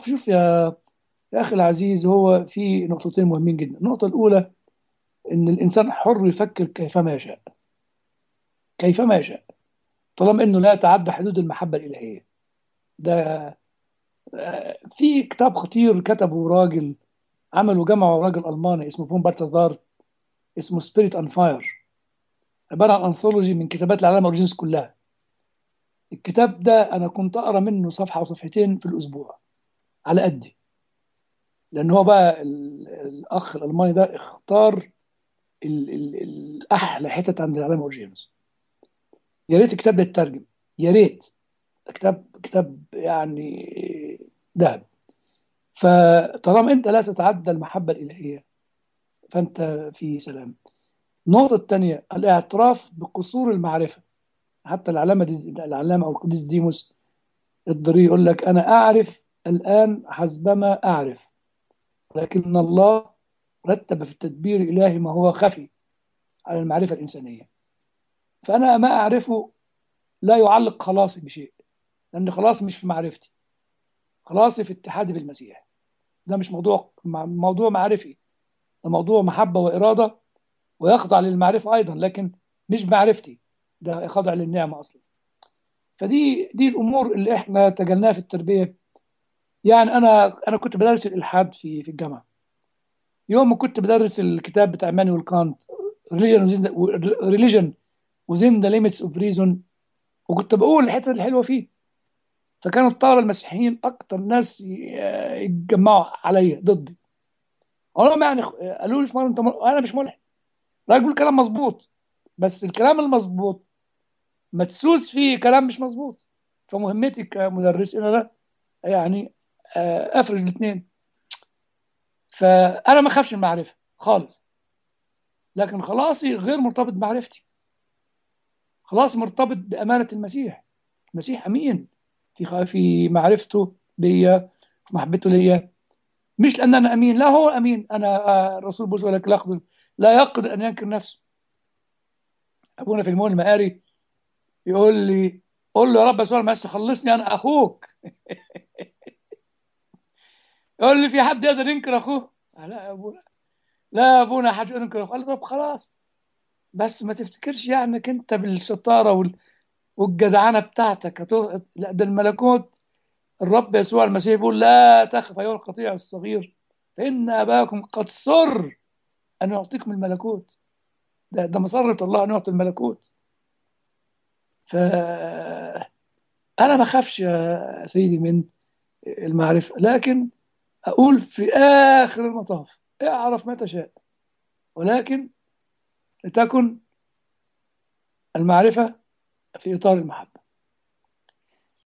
شوف يا أخي العزيز، هو في نقطتين مهمين جدا. النقطة الأولى إن الإنسان حر يفكر كيفما يشاء، كيفما يشاء، طالما إنه لا يتعدى حدود المحبة الإلهية. ده في كتاب خطير كتبه راجل، عمله جمعه راجل ألماني اسمه فون بارتزار، اسمه سبيريت أند فاير، عبارة عن أنثولوجي من كتابات العلامة أورجينس كلها. الكتاب ده أنا كنت أقرأ منه صفحة أو صفحتين في الأسبوع على قدي، لأن هو بقى الأخ الألماني ده اختار الأحلى حتت عند العلامة أورجينس. يا ريت الكتاب ده يترجم، يا ريت. كتاب يعني ذهب. فطالما أنت لا تتعدى المحبة الإلهية فأنت في سلام. النقطة الثانية الاعتراف بقصور المعرفة. حتى العلامة أو القديس ديموس الضري يقول لك: أنا أعرف الآن حسبما أعرف، لكن الله رتب في التدبير الإلهي ما هو خفي على المعرفة الإنسانية. فأنا ما أعرفه لا يعلق خلاصي بشيء، لأن خلاصي مش في معرفتي، خلاصي في اتحادي بالمسيح. ده مش موضوع معرفي، ده موضوع محبة وإرادة، ويخضع للمعرفة أيضا، لكن مش بمعرفتي، ده خضع للنعمة أصلا. دي الأمور اللي إحنا تجناها في التربية. يعني أنا كنت بدرس الإلحاد في الجامعة. يوم ما كنت بدرس الكتاب بتاع مانويل كانت، ريليجن within the limits of reason، وكنت بقول الحتة الحلوة فيه، فكان الطلبة المسيحيين أكتر ناس يتجمعوا عليا ضدي. أقول لهم يعني قالوا لي في مرة: أنا مش ملحد. راجل بيقول كلام مظبوط، بس الكلام المظبوط مدسوس فيه كلام مش مظبوط. فمهمتي كمدرس إن أنا يعني أفرز الاثنين. فأنا ما أخافش من المعرفة خالص، لكن خلاصي غير مرتبط بمعرفتي، خلاص مرتبط بأمانة المسيح. المسيح أمين في معرفته ليا، في محبته ليا. مش لأن أنا أمين، لا، هو أمين. أنا الرسول بولس يقول لك: لا يقدر أن ينكر نفسه. أبونا في المول المقاري يقول لي: قول له يا رب يسوع المسيح خلصني أنا أخوك. يقول لي: في حد يقدر ينكر أخوه؟ لا يا أبونا، لا يا أبونا، حد يقدر ينكر أخوه. قال لي: طب خلاص، بس ما تفتكرش يعني انك انت بالشطاره والجدعنه بتاعتك لا، ده الملكوت. الرب يسوع المسيح بيقول: لا تخف ايها القطيع الصغير، فان اباكم قد سر ان يعطيكم الملكوت. ده مسره الله ان يعطي الملكوت. فانا ما اخافش يا سيدي من المعرفه، لكن اقول في اخر المطاف: اعرف ما تشاء، ولكن لتكن المعرفه في اطار المحبه.